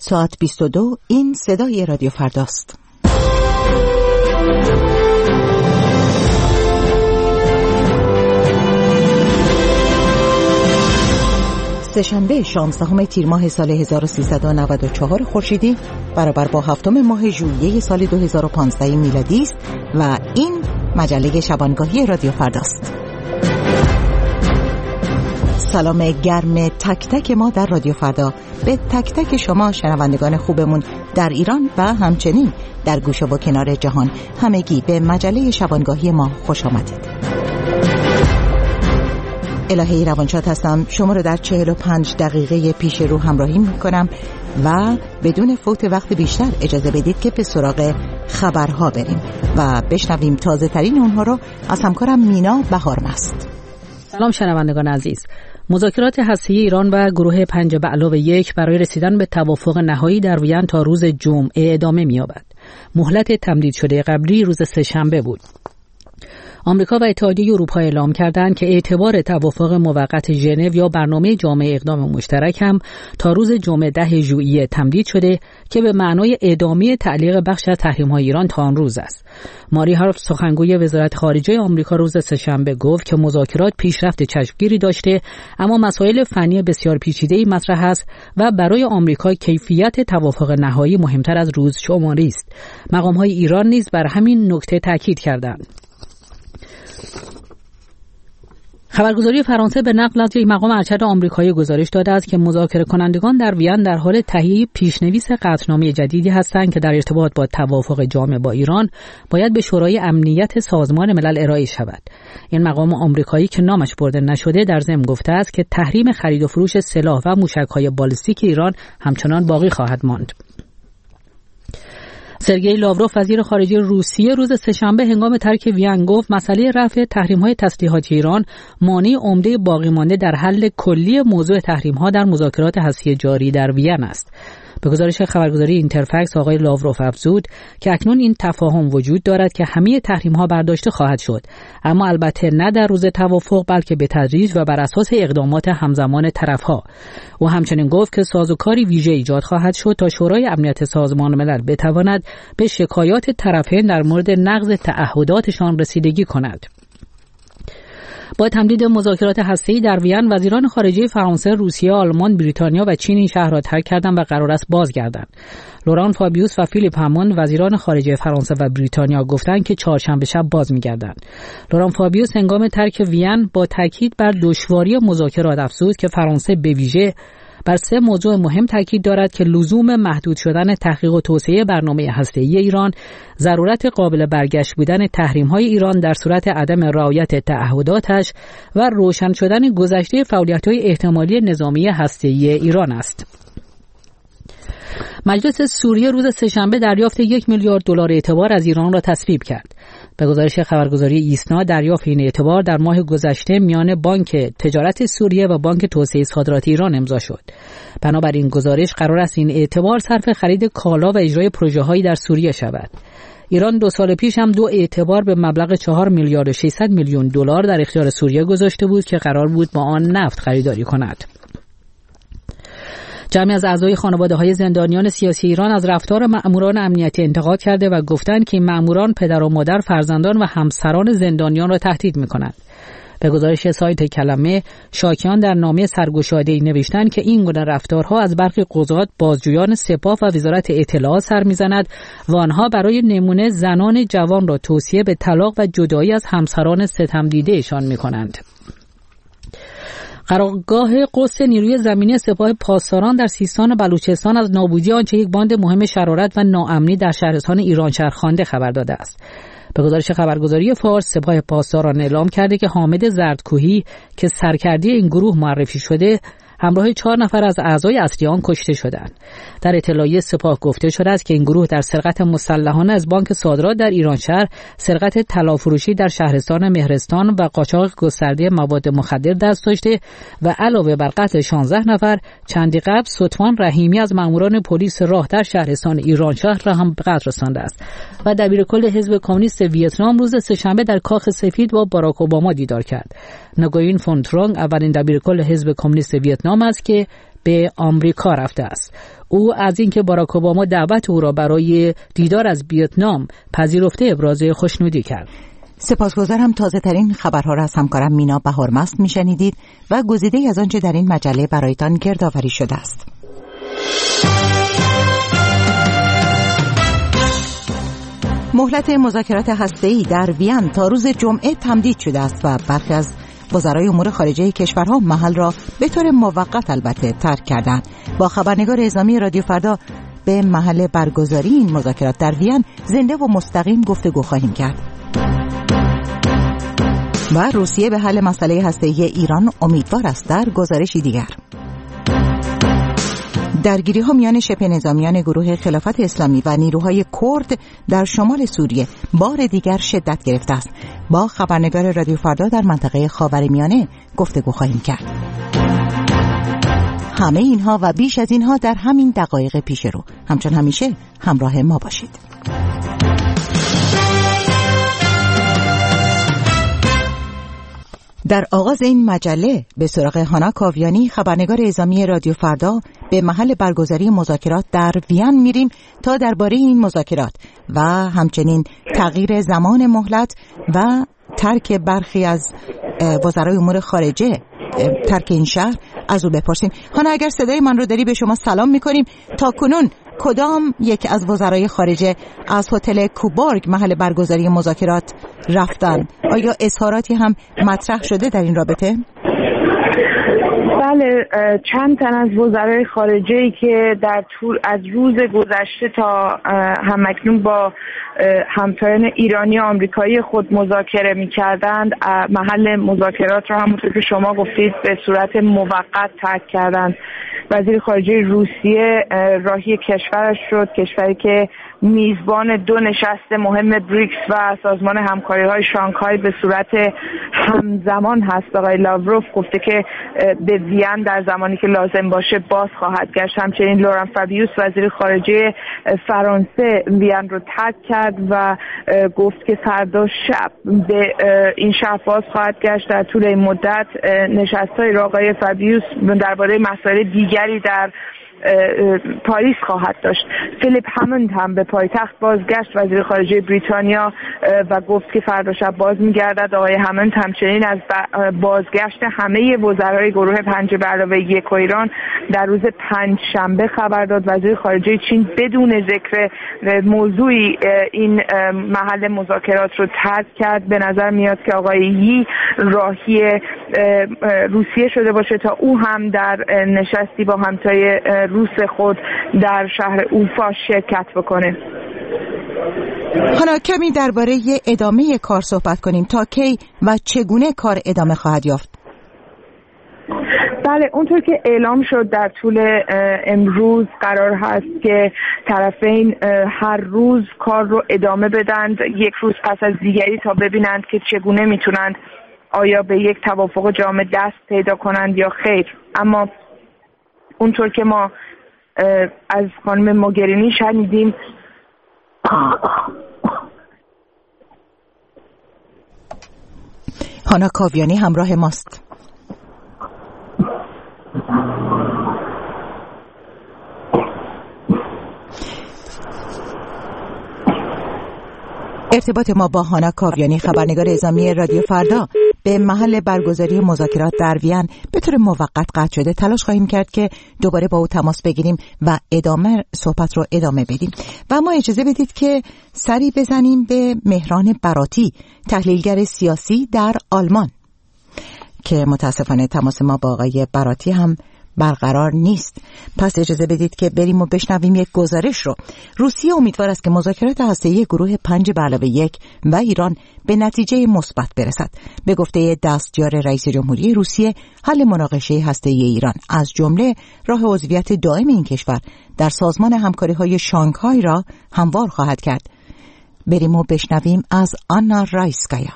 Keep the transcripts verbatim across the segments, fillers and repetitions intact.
ساعت بیست و دو. این صدای رادیو فرداست. سه‌شنبه شانزدهم تیر ماه سال هزار و سیصد و نود و چهار خورشیدی برابر با هفتم ماه ژوئیه سال دو هزار و پانزده میلادی است و این مجله شبانگاهی رادیو فرداست. سلام گرم تک تک ما در رادیو فردا به تک تک شما شنوندگان خوبمون در ایران و همچنین در گوشه و کنار جهان. همگی به مجله شبانگاهی ما خوش آمدید. الهی روانشاد هستم. شما رو در چهل و پنج دقیقه پیش رو همراهی میکنم و بدون فوت وقت بیشتر اجازه بدید که به سراغ خبرها بریم و بشنویم تازه ترین اونها رو از همکارم مینا بهارمست. سلام شنوندگان عزیز. مذاکرات هسته‌ای ایران و گروه پنج به علاوه یک برای رسیدن به توافق نهایی در وین تا روز جمعه ادامه می‌یابد. مهلت تمدید شده قبلی روز سه‌شنبه بود. آمریکا و اتحادیه اروپا اعلام کردند که اعتبار توافق موقت ژنو یا برنامه جامع اقدام مشترک هم تا روز جمعه ده ژوئیه تمدید شده که به معنای ادامه تعلیق بخش از تحریم‌های ایران تا آن روز است. ماری هارف سخنگوی وزارت خارجه آمریکا روز سه‌شنبه گفت که مذاکرات پیشرفت چشمگیری داشته اما مسائل فنی بسیار پیچیده‌ای مطرح است و برای آمریکا کیفیت توافق نهایی مهمتر از روز شماری است. مقام‌های ایران نیز بر همین نکته تاکید کردند. خبرگزاری فرانسه به نقل از یک مقام ارشد آمریکایی گزارش داده است که مذاکره کنندگان در وین در حال تهیه پیشنویس قطعنامه جدیدی هستند که در ارتباط با توافق جامع با ایران باید به شورای امنیت سازمان ملل ارائه شود. این مقام آمریکایی که نامش برده نشده در ضمن گفته است که تحریم خرید و فروش سلاح و موشک‌های بالیستیک ایران همچنان باقی خواهد ماند. سرگئی لاوروف وزیر خارجه روسیه روز سه‌شنبه هنگام ترک وین گفت مسئله رفع تحریم‌های تسلیحاتی ایران مانع عمده باقی مانده در حل کلی موضوع تحریم‌ها در مذاکرات هسته‌ای جاری در وین است. به گزارش خبرگزاری اینترفکس آقای لاوروف افزود که اکنون این تفاهم وجود دارد که همه تحریم‌ها برداشته خواهد شد، اما البته نه در روز توافق بلکه به تدریج و بر اساس اقدامات همزمان طرف‌ها. او همچنین گفت که سازوکاری ویژه ایجاد خواهد شد تا شورای امنیت سازمان ملل بتواند به شکایات طرفین در مورد نقض تعهداتشان رسیدگی کند. با تمدید مذاکرات هسته‌ای در وین، وزیران خارجه فرانسه، روسیه، آلمان، بریتانیا و چین این شهر را ترک کردند و قرار است بازگردند. لوران فابیوس و فیلیپ همون وزیران خارجه فرانسه و بریتانیا گفتند که چهارشنبه شب باز می‌گردند. لوران فابیوس هنگام ترک وین با تاکید بر دشواری مذاکرات افزود که فرانسه به ویژه بر سه موضوع مهم تاکید دارد که لزوم محدود شدن تحقیق و توسعه برنامه هسته‌ای ایران، ضرورت قابل برگشت بودن تحریم‌های ایران در صورت عدم رعایت تعهداتش و روشن شدن گذشته فعالیت‌های احتمالی نظامی هسته‌ای ایران است. مجلس سوریه روز سه‌شنبه دریافت یک میلیارد دلار اعتبار از ایران را تصویب کرد. به گزارش خبرگزاری ایسنا دریافت این اعتبار در ماه گذشته میان بانک تجارت سوریه و بانک توسعه صادرات ایران امضا شد. بنابراین گزارش قرار است این اعتبار صرف خرید کالا و اجرای پروژه‌هایی در سوریه شود. ایران دو سال پیش هم دو اعتبار به مبلغ چهار میلیارد و ششصد میلیون دلار در اختیار سوریه گذاشته بود که قرار بود با آن نفت خریداری کند. جمعی از اعضای خانواده‌های زندانیان سیاسی ایران از رفتار مأموران امنیتی انتقاد کرده و گفتند که این مأموران پدر و مادر، فرزندان و همسران زندانیان را تهدید می‌کنند. به گزارش سایت کلمه، شاکیان در نامه سرگشاده‌ای نوشتند که این گونه رفتارها از برخی قضات، بازجویان سپاه و وزارت اطلاعات سر می‌زند و آنها برای نمونه زنان جوان را توصیه به طلاق و جدایی از همسران ستمدیده‌شان می‌کنند. قرارگاه قدس نیروی زمینی سپاه پاسداران در سیستان و بلوچستان از نابودی آنچه یک باند مهم شرارت و ناامنی در شهرستان ایرانشهر خوانده خبر داده است. به گزارش خبرگزاری فارس، سپاه پاسداران اعلام کرده که حامد زردکوهی که سرکردی این گروه معرفی شده همراه چهار نفر از اعضای اصلی آن کشته شدند. در اطلاعیه سپاه گفته شده است که این گروه در سرقت مسلحانه از بانک صادرات در ایرانشهر، سرقت طلافروشی در شهرستان مهرستان و قاچاق گسترده مواد مخدر دست داشته و علاوه بر قتل شانزده نفر، چندی قبل ستوان رحیمی از ماموران پلیس راه در شهرستان ایرانشهر را هم به قتل رسانده است. و دبیرکل حزب کمونیست ویتنام روز سه‌شنبه در کاخ سفید با باراک اوباما دیدار کرد. نگوین فون ترونگ اولین دبیرکل حزب کمونیست ویتنام است که به آمریکا رفته است. او از اینکه باراک اوباما دعوت او را برای دیدار از ویتنام پذیرفته ابراز خوشنودی کرد. سپاسگزارم. تازه ترین خبرها را از همکارم مینا بهارمست میشنیدید و گزیده از آنچه در این مجله برایتان گردآوری شده است. مهلت مذاکرات هسته‌ای در وین تا روز جمعه تمدید شده است و برخی از وزرای امور خارجه کشورها محل را به طور موقت البته ترک کردند. با خبرنگار اعزامی رادیو فردا به محل برگزاری این مذاکرات در وین زنده و مستقیم گفتگو خواهیم کرد. و روسیه به حل مسئله هسته‌ای ایران امیدوار است. در گزارشی دیگر، درگیری‌ها میان شبه نظامیان گروه خلافت اسلامی و نیروهای کرد در شمال سوریه بار دیگر شدت گرفته است. با خبرنگار رادیو فردا در منطقه خاورمیانه گفتگو خواهیم کرد. همه اینها و بیش از اینها در همین دقایق پیش رو. همچون همیشه همراه ما باشید. در آغاز این مجله به سراغ هانا کاویانی، خبرنگار اعزامی رادیو فردا، به محل برگزاری مذاکرات در وین میریم تا درباره این مذاکرات و همچنین تغییر زمان مهلت و ترک برخی از وزرای امور خارجه ترک این شهر از او بپرسیم. هانا، اگر صدای من رو داری به شما سلام میکنیم. تا کنون کدام یک از وزرای خارجه از هتل کوبورگ محل برگزاری مذاکرات رفتن؟ آیا اظهاراتی هم مطرح شده در این رابطه؟ بله، چند تن از وزرای خارجه‌ای که در طول از روز گذشته تا همکنون با همتایان ایرانی و آمریکایی خود مذاکره می‌کردند، محل مذاکرات را همونطور که شما گفتید به صورت موقت ترک کردند. وزیر خارجه روسیه راهی کشورش شد، کشوری که میزبان دو نشست مهم بریکس و سازمان همکاری‌های شانگهای به صورت همزمان هست. آقای لاوروف گفته که به وین در زمانی که لازم باشه باز خواهد گشت. همچنین لوران فابیوس وزیر خارجه فرانسه وین رو ترک کرد و گفت که فردا شب به این شهر باز خواهد گشت. در طول این مدت نشست‌های آقای فابیوس درباره مسائل دیگری در پاریس خواهد داشت. فیلیپ هموند هم به پایتخت بازگشت، وزیر خارجه بریتانیا، و گفت که فردا شب باز می‌گردد. آقای هموند همچنین از بازگشت همه وزرای گروه پنج به علاوه یک و ایران در روز پنج شنبه خبر داد. وزیر خارجه چین بدون ذکر موضوعی این محل مذاکرات رو ترک کرد. به نظر میاد که آقای یی راهی روسیه شده باشه تا او هم در نشستی با همتای روس خود در شهر اوفا شرکت بکنه. حالا کمی درباره ادامه کار صحبت کنیم. تا کی و چگونه کار ادامه خواهد یافت؟ بله، اونطور که اعلام شد در طول امروز قرار هست که طرفین هر روز کار رو ادامه بدند، یک روز پس از دیگری، تا ببینند که چگونه میتونند آیا به یک توافق جامع دست پیدا کنند یا خیر. اما اونطور که ما از خانم موگرینی شنیدیم، هانا کاویانی همراه ماست. ارتباط ما با هانا کاویانی، خبرنگار اعزامی رادیو فردا، به محل برگزاری مذاکرات در وین به طور موقت قطع شده. تلاش خواهیم کرد که دوباره با او تماس بگیریم و ادامه صحبت رو ادامه بدیم. و ما اجازه بدید که سری بزنیم به مهران براتی، تحلیلگر سیاسی در آلمان، که متاسفانه تماس ما با آقای براتی هم برقرار نیست. پس اجازه بدید که بریم و بشنویم یک گزارش رو. روسیه امیدوار است که مذاکرات هسته‌ای گروه پنج به علاوه یک و ایران به نتیجه مثبت برسد. به گفته دستیار رئیس جمهوری روسیه، حل مناقشه هسته‌ای ایران از جمله راه عضویت دائم این کشور در سازمان همکاری‌های شانگهای را هموار خواهد کرد. بریم و بشنویم از آنا رایسکایا.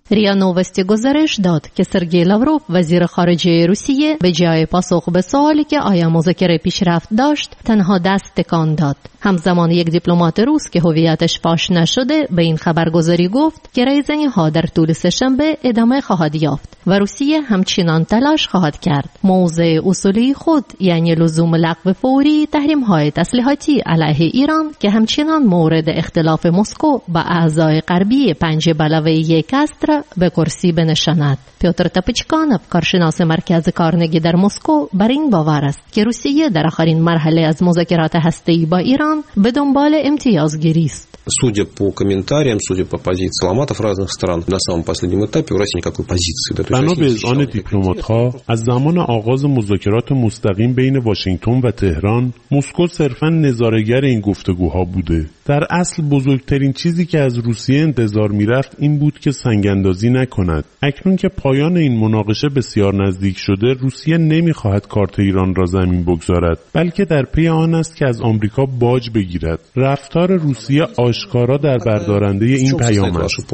ریا نووستی گزارش داد که سرگئی لاوروف وزیر خارجه روسیه به جای پاسخ به سوالی که آیا مذاکره پیشرفت داشت تنها دست تکان داد. همزمان یک دیپلمات روس که هویتش فاش نشده به این خبرگزاری گفت که ریزنی‌ها در طول سه‌شنبه ادامه خواهد یافت و روسیه همچنان تلاش خواهد کرد موضع اصولی خود یعنی لزوم لغو فوری تحریم‌های تسلیحاتی علیه ایران که همچنان مورد اختلاف مسکو با اعضای غربی پنج به علاوه یک است را به کرسی بنشاند. پیوتر تپچکانوف کارشناس مرکز کارنگی در مسکو بر این باور است که روسیه در آخرین مرحله از مذاکرات هسته‌ای با ایران به دنبال امتیازگیری است. Судя по комментариям, судя по позиции дипломатов разных стран, на самом последнем этапе у России никакой позиции. بنا به اذعان دیپلمات‌ها از زمان آغاز مذاکرات مستقیم بین واشنگتن و تهران، مسکو صرفاً نظاره‌گر این گفتگوها بوده. در اصل بزرگترین چیزی که از روسیه انتظار می‌رفت این بود که سنگ‌اندازی نکند. اکنون که پایان این مناقشه بسیار نزدیک شده، روسیه نمی‌خواهد کارت ایران را زمین بگذارد، بلکه در پی آن است که از آمریکا باج بگیرد. رفتار روسیه آشکارا در بردارنده این پیام است.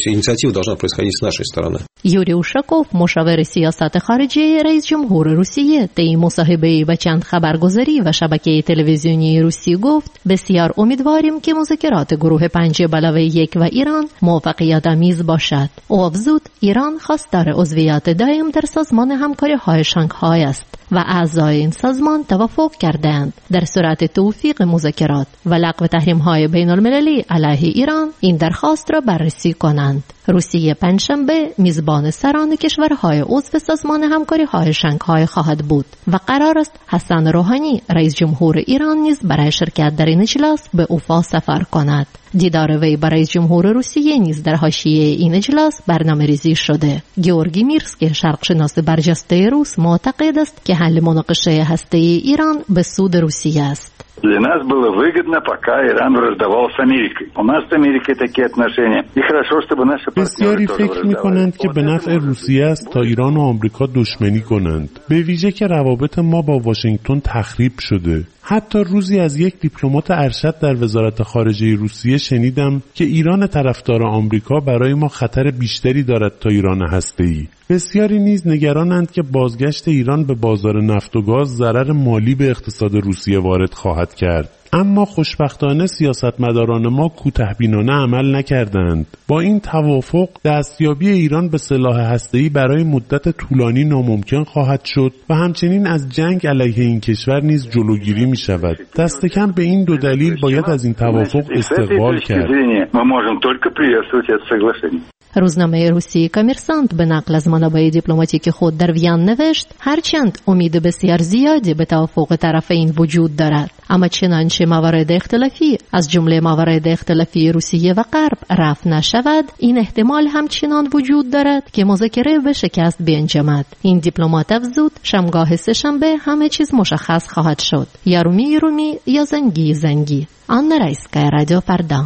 یوری اوشاکوف مشاور سیاست خارجی رئیس جمهور روسیه طی مصاحبه‌ای با چند خبرگزاری و شبکه تلویزیونی روسی گفت بسیار امیدواریم که مذاکرات گروه پنج به علاوه یک و ایران موفقیت آمیز باشد. او افزود ایران خواستار عضویت دائم در سازمان همکاری‌های شانگهای است و اعضای این سازمان توافق کردند در صورت توفیق مذاکرات و لغو تحریم‌های بین‌المللی علیه ایران این درخواست را بررسی کنند. روسیه پنجشنبه میزبان سران کشورهای عضو سازمان همکاری‌های شانگهای خواهد بود و قرار است حسن روحانی رئیس جمهور ایران نیز برای شرکت در این اجلاس به اوفا سفر کند. دیدار وی با رئیس جمهور روسیه نیز در حاشیه این اجلاس برنامه‌ریزی شده. گیورگی میرسکی شرقشناس برجسته روس معتقد است که حل مناقشه هسته‌ای ایران به سود روسیه است. Для нас было выгодно, пока Иран враждовал с Америкой. У нас с Америкой такие отношения. И хорошо, чтобы наши партнеры بسیاری فکر می‌کنند که به نفع روسیه است تا ایران و آمریکا دشمنی کنند. به ویژه که روابط ما با واشنگتن تخریب شده. حتی روزی از یک دیپلمات ارشد در وزارت خارجه روسیه شنیدم که ایران طرفدار آمریکا برای ما خطر بیشتری دارد تا ایران هسته‌ای. بسیاری نیز نگرانند که بازگشت ایران به بازار نفت و گاز ضرر مالی به اقتصاد روسیه وارد خواهد کرد. اما خوشبختانه سیاستمداران ما کوتاه‌بینانه عمل نکردند. با این توافق دستیابی ایران به سلاح هسته‌ای برای مدت طولانی ناممکن خواهد شد و همچنین از جنگ علیه این کشور نیز جلوگیری می شود. دست کم به این دو دلیل باید از این توافق استقبال کرد. روزنامه روسی کامرسانت به نقل از منابع دیپلماتیک خود در وین نوشت هرچند امید بسیار زیادی به توافق طرفین وجود دارد، اما چنانچه موارد اختلافی از جمله موارد اختلافی روسیه و غرب رفع نشود، این احتمال همچنان وجود دارد که مذاکره به شکست بیانجامد. این دیپلمات افزود شامگاه سه‌شنبه همه چیز مشخص خواهد شد، یا رومی رومی یا زنگی زنگی. آنا رایسکا، رادیو فردا.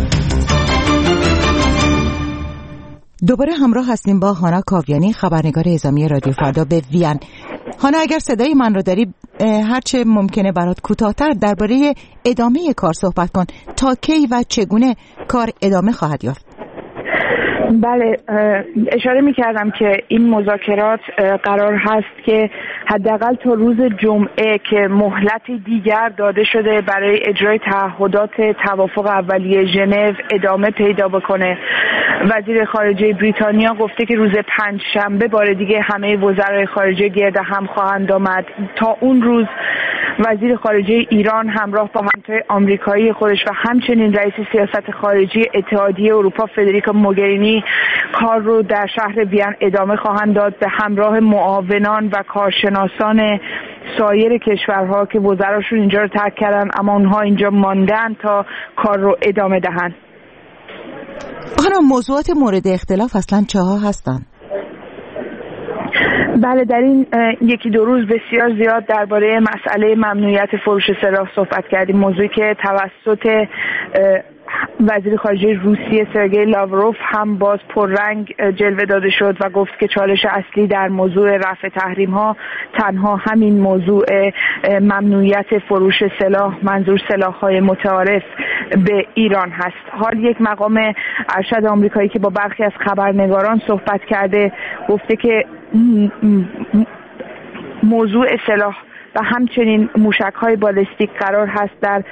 دوباره همراه هستیم با هانا کاویانی، خبرنگار اعزامی رادیو فردا به وین. هانا، اگر صدای من رو داری هرچه ممکنه برات کوتاه‌تر درباره ادامه کار صحبت کن. تا کی و چگونه کار ادامه خواهد یافت؟ بله، اشاره می‌کردم که این مذاکرات قرار هست که حداقل تا روز جمعه که مهلت دیگر داده شده برای اجرای تعهدات توافق اولیه ژنو ادامه پیدا بکنه. وزیر خارجه بریتانیا گفته که روز پنجشنبه بار دیگه همه وزرای خارجه گرد هم خواهند آمد. تا اون روز وزیر خارجه ایران همراه با همتای آمریکایی خودش و همچنین رئیس سیاست خارجی اتحادیه اروپا فدریکا موگرینی کار رو در شهر وین ادامه خواهند داد به همراه معاونان و کارشناسان سایر کشورها که وزراشون اینجا رو ترک کردن اما اونها اینجا ماندن تا کار رو ادامه دهند. آنها موضوعات مورد اختلاف اصلا چه ها هستن؟ بله، در این یکی دو روز بسیار زیاد درباره مسئله ممنوعیت فروش سلاح صحبت کردیم، موضوعی که توسط وزیر خارجه روسیه سرگئی لاوروف هم باز پررنگ جلوه داده شد و گفت که چالش اصلی در موضوع رفع تحریم ها تنها همین موضوع ممنوعیت فروش سلاح، منظور سلاح های متعارف به ایران هست. حال یک مقام ارشد آمریکایی که با برخی از خبرنگاران صحبت کرده گفته که موضوع سلاح و همچنین موشک‌های بالستیک قرار هست در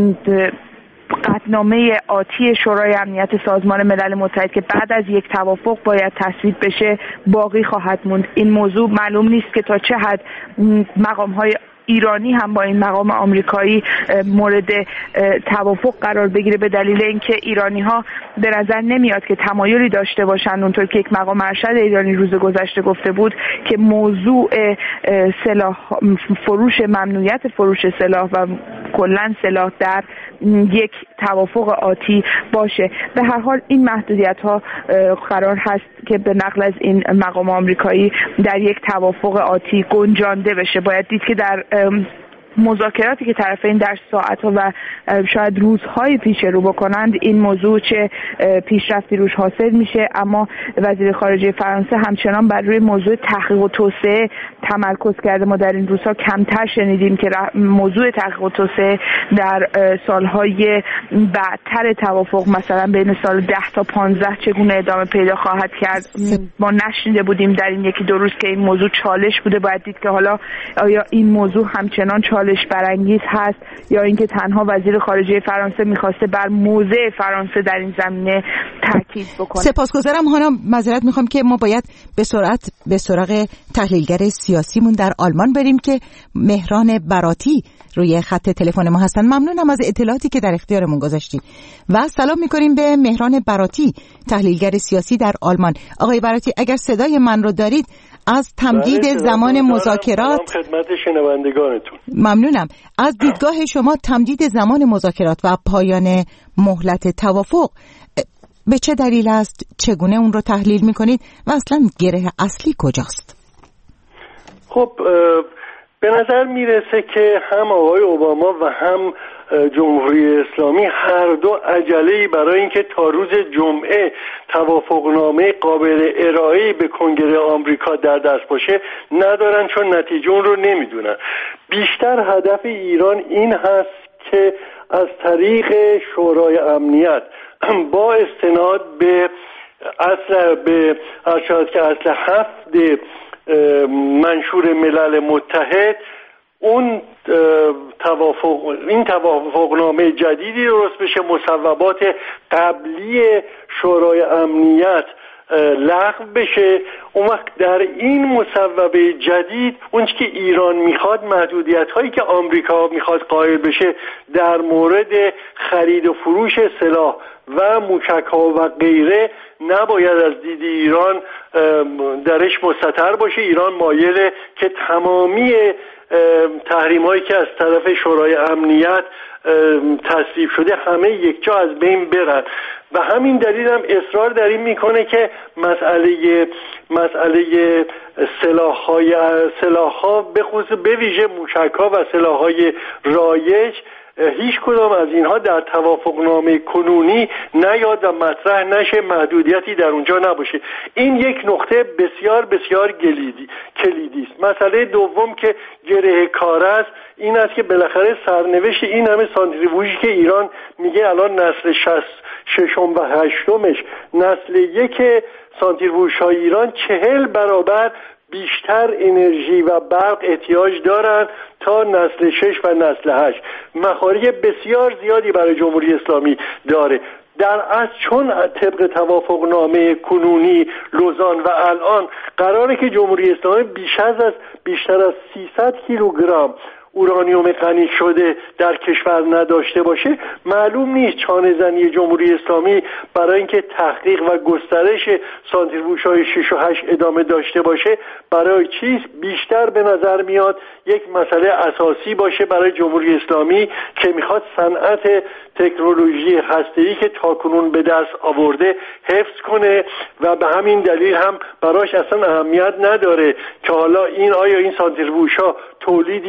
قطعنامه آتی شورای امنیت سازمان ملل متحد که بعد از یک توافق باید تصویب بشه باقی خواهد موند. این موضوع معلوم نیست که تا چه حد مقام‌های ایرانی هم با این مقام آمریکایی مورد توافق قرار بگیره، به دلیل اینکه ایرانی ها به نظر نمیاد که تمایلی داشته باشند، اونطور که یک مقام ارشد ایرانی روز گذشته گفته بود که موضوع سلاح فروش ممنوعیت فروش سلاح و کلا سلاح در یک توافق آتی باشه. به هر حال این محدودیت ها قرار هست که به نقل از این مقام آمریکایی در یک توافق آتی گنجانده بشه. باید دید که در مذاکراتی که طرفین در ساعت‌ها و شاید روزهای پیش رو بکنند این موضوع چه پیشرفتی روش حاصل میشه، اما وزیر خارجه فرانسه همچنان بر روی موضوع تحقیق و توسعه تمرکز کرده. ما در این روزها کمتر شنیدیم که موضوع تحقیق و توسعه در سالهای بعدتر توافق مثلا بین سال ده تا پانزده چگونه ادامه پیدا خواهد کرد. ما نشنیده بودیم در این یکی دو روز که این موضوع چالش بوده. باید دید که حالا آیا این موضوع همچنان چالش برانگیز هست یا اینکه تنها وزیر خارجه فرانسه میخواسته بر موضع فرانسه در این زمینه تاکید بکنه. سپاسگزارم خانم. معذرت میخوام که ما باید به سرعت به سراغ تحلیلگر سیاسیمون در آلمان بریم که مهران براتی روی خط تلفن ما هستن. ممنونم از اطلاعاتی که در اختیارمون گذاشتید و سلام میکنیم به مهران براتی، تحلیلگر سیاسی در آلمان. آقای براتی اگر صدای من رو دارید، از تمدید زمان مذاکرات خدمت شنوندگانتون. ممنونم. از دیدگاه شما تمدید زمان مذاکرات و پایان مهلت توافق به چه دلیل است؟ چگونه اون رو تحلیل میکنید و اصلا گره اصلی کجاست؟ خب به نظر میرسه که هم آقای اوباما و هم جمهوری اسلامی هر دو عجله‌ای برای اینکه تا روز جمعه توافقنامه قابل ارائه‌ای به کنگره آمریکا در دست باشه ندارن، چون نتیجه اون رو نمیدونن. بیشتر هدف ایران این هست که از طریق شورای امنیت با استناد به اصل به ارشاد که اصل هفت منشور ملل متحد اون توافق این توافقنامه جدیدی درست بشه، مصوبات قبلی شورای امنیت لغو بشه. اون وقت در این مصوبه جدید اون چیزی که ایران میخواد، محدودیت هایی که آمریکا میخواد قائل بشه در مورد خرید و فروش سلاح و موشک ها و غیره نباید از دید ایران درش مستتر باشه. ایران مایله که تمامی تحریم هایی که از طرف شورای امنیت تصویب شده همه یکجا از بین برن و همین دلیل هم اصرار در این میکنه که مسئله مسئله سلاح‌های سلاح‌ها به خصوص به ویژه موشک‌ها و سلاح‌های رایج هیچ کدام از اینها در توافقنامه کنونی نیاد و مطرح نشه، محدودیتی در اونجا نباشه. این یک نقطه بسیار بسیار کلیدی کلیدی است. مسئله دوم که گره کار است این است که بالاخره سرنوشت این همه سانتریفوژی که ایران میگه الان نسل ششم و هشتمش نسل یک سانتریفوژهای ایران چهل برابر بیشتر انرژی و برق احتیاج دارن تا نسل شش و نسل هشت. مخارج بسیار زیادی برای جمهوری اسلامی داره. در اصل چون طبق توافقنامه کنونی لوزان و الان قراره که جمهوری اسلامی بیش از بیشتر از سیصد کیلوگرم اورانیوم غنی شده در کشور نداشته باشه، معلوم نیست چانه زنی جمهوری اسلامی برای اینکه تحقیق و گسترش سانتریفوژهای شش و هشت ادامه داشته باشه برای چیز بیشتر به نظر میاد یک مسئله اساسی باشه برای جمهوری اسلامی که میخواد صنعت تکنولوژی هسته‌ای که تاکنون به دست آورده حفظ کنه و به همین دلیل هم براش اصلا اهمیت نداره که حالا این آیا این سانتریفوژها تولیدی میکنن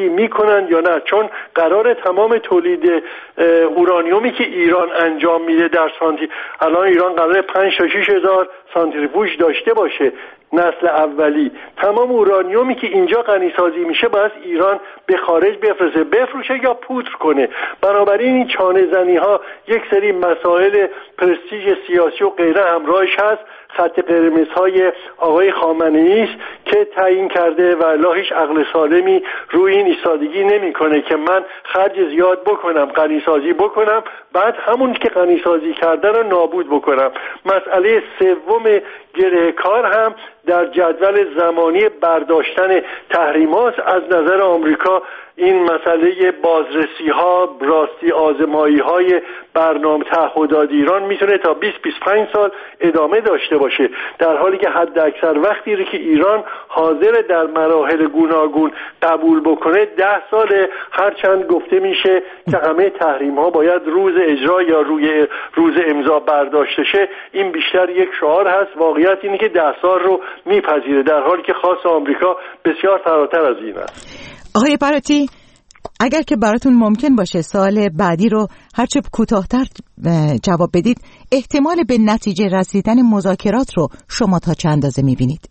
میکنن یا نه، چون قرار تمام تولید اورانیومی که ایران انجام میده در سانتی الان ایران قراره پنج تا شش هزار سانتریفوژ داشته باشه نسل اولی. تمام اورانیومی که اینجا غنیسازی میشه باید ایران به خارج بفرسته، بفروشه یا پودر کنه. بنابراین این چانه زنی ها یک سری مسائل پرستیژ سیاسی و غیره همراهش هست. خط قرمزهای آقای خامنه‌ای است که تعیین کرده و الا هیچ عقل سالمی روی این ایستادگی نمیکنه که من خرج زیاد بکنم، غنیسازی بکنم، بعد همون که غنیسازی کردن رو نابود بکنم. مسئله سوم گره کار هم در جدول زمانی برداشتن تحریمات از نظر آمریکا. این مسئله بازرسی ها، راستی آزمایی های برنامه تعهدات ایران میتونه تا بیست تا بیست و پنج سال ادامه داشته باشه، در حالی که حد اکثر وقتی رو که ایران حاضر در مراحل گوناگون قبول بکنه ده ساله. هرچند گفته میشه که همه تحریم ها باید روز اجرا یا روی روز امضا برداشته شه، این بیشتر یک شعار هست. واقعیت اینه که ده سال رو میپذیره، در حالی که خاص آمریکا بسیار فراتر از این است. آقای براتی، اگر که براتون ممکن باشه سوال بعدی رو هرچه کوتاه‌تر جواب بدید، احتمال به نتیجه رسیدن مذاکرات رو شما تا چند اندازه می‌بینید؟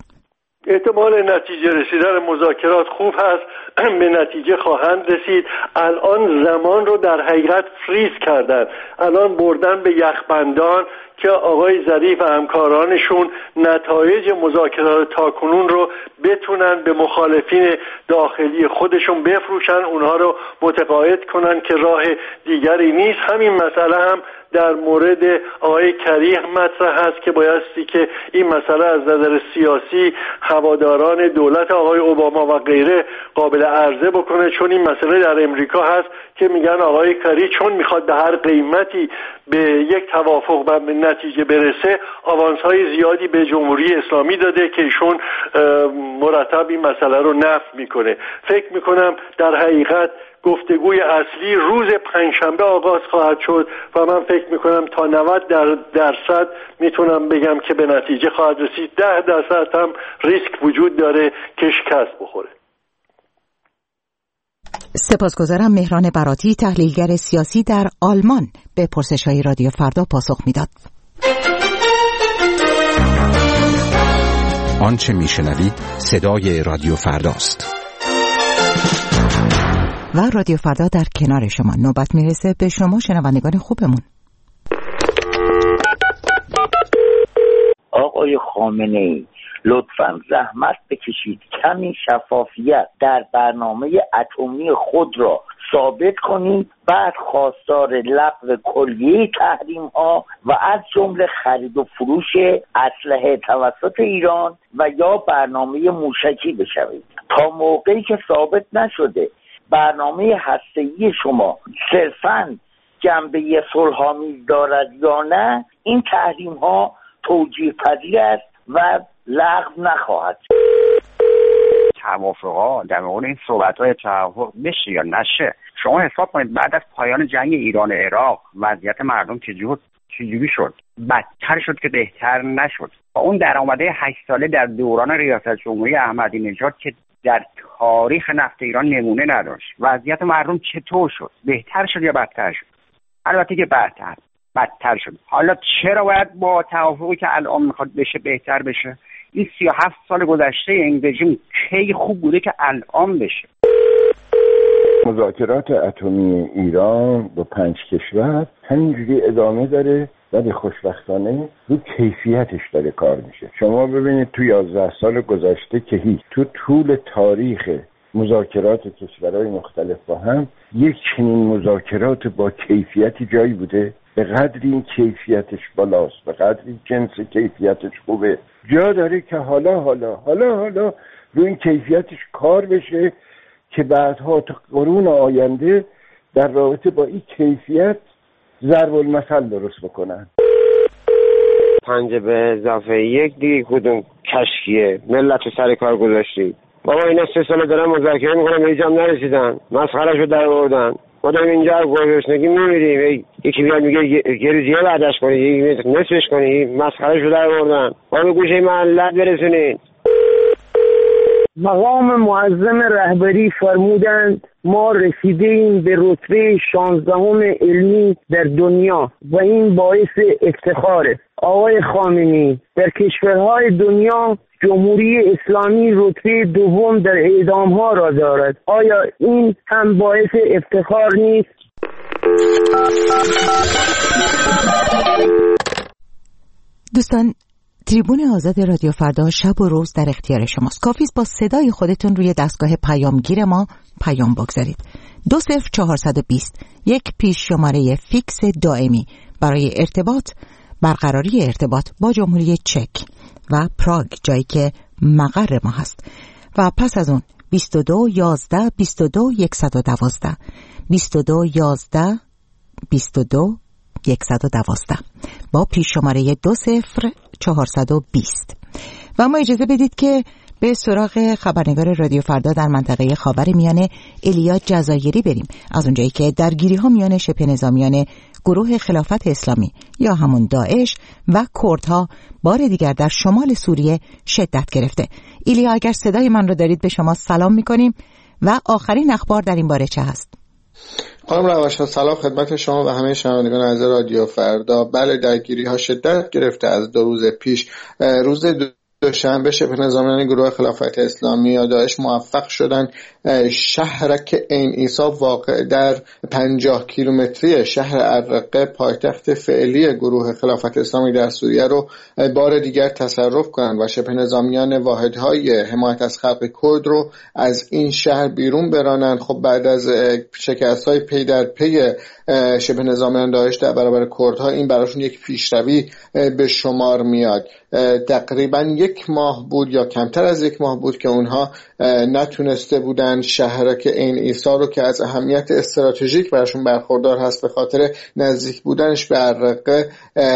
احتمال نتیجه رسیدن مذاکرات خوب هست، به نتیجه خواهند رسید. الان زمان رو در حقیقت فریز کردن، الان بردن به یخبندان که آقای ظریف و همکارانشون نتایج مذاکرات تاکنون رو بتونن به مخالفین داخلی خودشون بفروشن، اونها رو متقاعد کنن که راه دیگری نیست. همین مسئله هم در مورد آقای کریه مطرح هست که بایستی که این مسئله از نظر سیاسی هواداران دولت آقای اوباما و غیره قابل عرضه بکنه، چون این مسئله در امریکا هست که میگن آقای کری چون میخواد به هر قیمتی به یک توافق و به نتیجه برسه، آوانس‌های زیادی به جمهوری اسلامی داده که ایشون مرتب این مسئله رو نفی میکنه. فکر میکنم در حقیقت گفتگوی اصلی روز پنجشنبه آغاز خواهد شد و من فکر میکنم تا نود درصد میتونم بگم که به نتیجه خواهد رسید. ده درصد هم ریسک وجود داره که شکست بخوره. سپاسگزارم. مهران براتی، تحلیلگر سیاسی در آلمان، به پرسش‌های رادیو فردا پاسخ میداد. آنچه میشنوید صدای رادیو فرداست. و رادیو فردا در کنار شما. نوبت میرسه به شما شنوندگان خوبمون. آقای خامنه‌ای، لطفاً زحمت بکشید کمی شفافیت در برنامه اتمی خود را ثابت کنید، بعد خواستار لغو کلیه تحریم ها و از جمله خرید و فروش اسلحه توسط ایران و یا برنامه موشکی بشوید. تا موقعی که ثابت نشده برنامه هسته‌ای شما صرفاً جنبه صلح‌آمیز دارد یا نه، این تحریم ها توجیه پذیر است و لغو نخواهد. توافقات در مورد این صحبت‌های توافق بشه یا نشه، شما حساب کنید بعد از پایان جنگ ایران و عراق وضعیت مردم چجور چجوری شد؟ بدتر شد که بهتر نشد. با اون درآمده هشت ساله در دوران ریاست جمهوری احمدی نژاد که در تاریخ نفت ایران نمونه نداشت، وضعیت مردم چطور شد؟ بهتر شد یا بدتر شد؟ البته که بدتر بدتر شد. حالا چرا باید با توافقی که الان میخواد بشه بهتر بشه؟ این سی و هفت سال گذشته این رژیم کی خوب بوده که الان بشه؟ مذاکرات اتمی ایران با پنج کشور همینجوری ادامه داره، ولی خوشبختانه رو کیفیتش داره کار میشه. شما ببینید تو یازده سال گذشته که هیچ، تو طول تاریخ مذاکرات کشورهای مختلف با هم یک چنین مذاکرات با کیفیتی جایی بوده؟ به قدری این کیفیتش بالاست، به قدری جنس کیفیتش خوبه، جا داره که حالا حالا حالا حالا رو این کیفیتش کار بشه که بعدها تا قرون آینده در رابطه با این کیفیت ضرب المثل درست بکنن. پنج به اضافه یک دیگه کدوم کشکیه؟ ملت رو سر کار گذاشتی. بابا اینا سه ساله دارن مذاکره میکنن، به اینجا هم نرسیدن، مسخرهشو در آوردن. خودم اینجا گذاشتگی میمیریم، یکی بیاد میگه یه روزیه بعدش کنی، یکی نصفش کنی، مسخرهشو در آوردن. بابا گوشه ملت برسونین. مقام معظم رهبری فرمودند ما رسیدیم به رتبه شانزدهم علمی در دنیا و این باعث افتخاره. آقای خامنه‌ای، در کشورهای دنیا جمهوری اسلامی رتبه دوم در اعدام‌ها را دارد. آیا این هم باعث افتخار نیست؟ دوستان، تریبون آزاد رادیو فردا شب و روز در اختیار شماست. کافی است با صدای خودتون روی دستگاه پیامگیر ما پیام بگذارید. دو صفر چهارصد و بیست یک پیش شماره فیکس دائمی برای ارتباط برقراری ارتباط با جمهوری چک و پراگ، جایی که مقر ما هست. و پس از اون بیست و دو یازده بیست و دو صد و دوازده بیست و دو یازده بیست و دو صد و دوازده با پیش شماره دو صفر چهارصد و بیست. و اما اجازه بدید که به سراغ خبرنگار رادیو فردا در منطقه خاورمیانه ایلیا جزایری بریم، از اونجایی که درگیری ها میان شبه نظامیان گروه خلافت اسلامی یا همون داعش و کردها بار دیگر در شمال سوریه شدت گرفته. ایلیا، اگر صدای من رو دارید به شما سلام میکنیم و آخرین اخبار در این باره چه هست؟ خانم رواشا، سلام خدمت شما و همه شنوندگان عزیز رادیو فردا. بله، درگیری ها شدت گرفته از دو روز پیش. روز دوشنبه شبه نظامیان گروه خلافت اسلامی یا داعش موفق شدن شهرک عین عیسی واقع در پنجاه کیلومتری شهر الرقه پایتخت فعلی گروه خلافت اسلامی در سوریه رو بار دیگر تصرف کنند و شبه نظامیان واحدهای حمایت از خلق کرد رو از این شهر بیرون برانند. خب بعد از شکست‌های پی در پی شبه نظامیان داعش در برابر کردها، این براشون یک پیشروی به شمار میاد. تقریبا یک ماه بود یا کمتر از یک ماه بود که اونها نتونسته بودن شهرک عین عیسی رو که از اهمیت استراتژیک براشون برخوردار هست به خاطر نزدیک بودنش به الرقه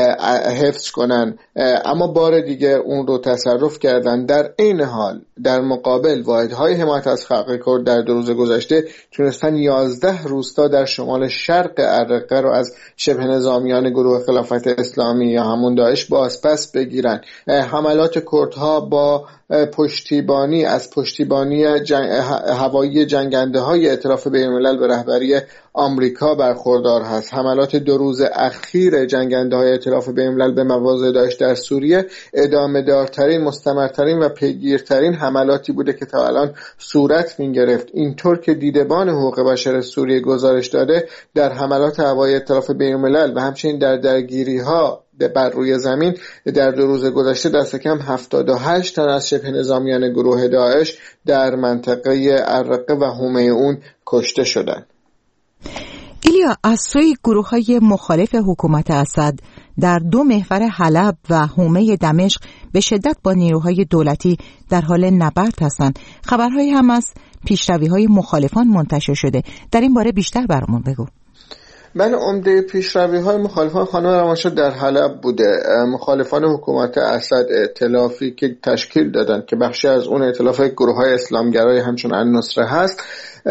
حفظ کنن، اما بار دیگه اون رو تصرف کردن. در این حال در مقابل واحدهای حمایت از خلق کرد در دو روز گذشته تونستن یازده روستا در شمال شرق الرقه رو از شبه نظامیان گروه خلافت اسلامی یا همون داعش بازپس بگیرن. حملات کردها با پشتیبانی از پشتیبانی جنگ... هوایی جنگنده های ائتلاف بین‌الملل به رهبری آمریکا برخوردار هست. حملات دو روز اخیر جنگنده های ائتلاف بین‌الملل به مواضع داعش در سوریه ادامه دارترین، مستمرترین و پیگیرترین حملاتی بوده که تا الان صورت می‌گرفت. اینطور که دیدبان حقوق بشر سوریه گزارش داده، در حملات هوایی ائتلاف بین‌الملل و همچنین در درگیری‌ها بر روی زمین در دو روز گذشته دست کم هفتاد و هشت تن از شبه نظامیان گروه داعش در منطقه الرقه و حومه اون کشته شدند. ایلیا، از سوی گروه‌های مخالف حکومت اسد در دو محور حلب و حومه دمشق به شدت با نیروهای دولتی در حال نبرد هستند. خبرهایی هم از پیشروی‌های مخالفان منتشر شده. در این باره بیشتر برامون بگو. من عمده پیشروی‌های مخالفان خانم روانشاد در حلب بوده. مخالفان حکومت اسد ائتلافی که تشکیل دادن که بخشی از اون ائتلاف گروه‌های اسلامگرای همچون النصره هست،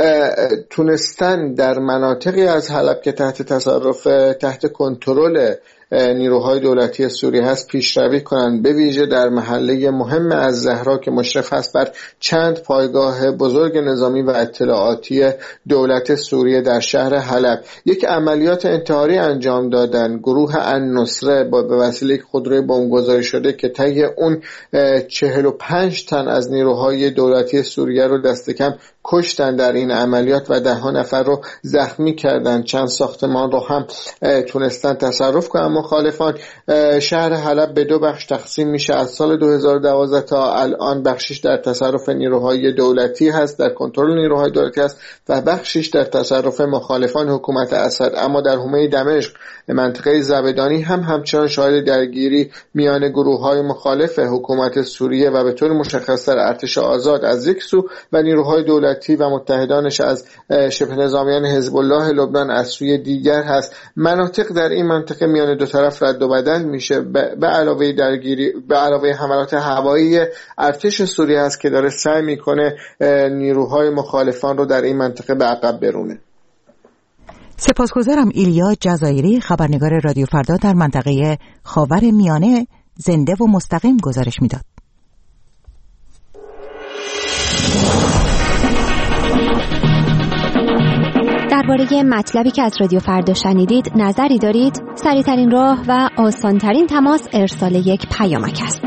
تونستن در مناطقی از حلب که تحت تصرف تحت کنترل نیروهای دولتی سوریه هست پیشروی کنند، به ویژه در محله مهم از زهرا که مشرف هست بر چند پایگاه بزرگ نظامی و اطلاعاتی دولت سوریه در شهر حلب. یک عملیات انتحاری انجام دادن. گروه النصره با به وسیله خودروی بمبگذاری شده که طی اون چهل و پنج تن از نیروهای دولتی سوریه رو دست کم کشتن در این عملیات و ده ها نفر رو زخمی کردن. چند ساختمان رو هم تونستن تصرف کنن. مخالفان شهر حلب به دو بخش تقسیم میشه. از سال دو هزار و دوازده تا الان بخشش در تصرف نیروهای دولتی هست، در کنترل نیروهای دولتی هست و بخشش در تصرف مخالفان حکومت اسد. اما در حومه دمشق منطقه زبدانی هم همچنان شاهد درگیری میان گروه‌های مخالف حکومت سوریه و به طور مشخص‌تر ارتش آزاد از یک سو و نیروهای دولتی و متحدانش از شبه نظامیان حزب الله لبنان از سوی دیگر هست. مناطق در این منطقه میان دو طرف رد و بدل میشه. به علاوه درگیری به علاوه حملات هوایی ارتش سوریه است که داره سعی میکنه نیروهای مخالفان رو در این منطقه به عقب برونه. سپاسگزارم. ایلیا جزایری، خبرنگار رادیو فردا در منطقه خاورمیانه، زنده و مستقیم گزارش میداد. درباره مطلبی که از رادیو فردا شنیدید نظری دارید؟ سریع‌ترین راه و آسان‌ترین تماس ارسال یک پیامک است.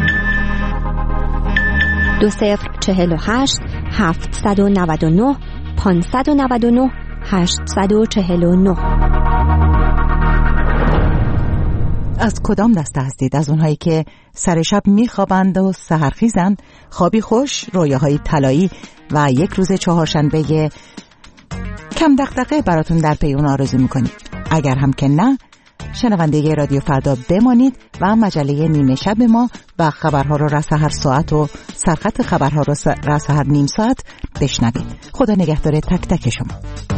دو صفر چهل و هشت هفتصد و نود و نه پانصد و نود و نه هشتصد و چهل و نه. از کدام دسته هستید؟ از اونهایی که سر شب میخوابند و سحرخیزند، خوابی خوش، رویاهای طلایی و یک روز چهارشنبه کم دغدغه براتون در پی اون آرزو میکنید؟ اگر هم که نه، شنونده رادیو فردا بمانید و مجله نیمه شب ما و خبرها رو رس هر ساعت و سرخط خبرها رو رس هر نیم ساعت بشنوید. خدا نگهدار تک تک شما.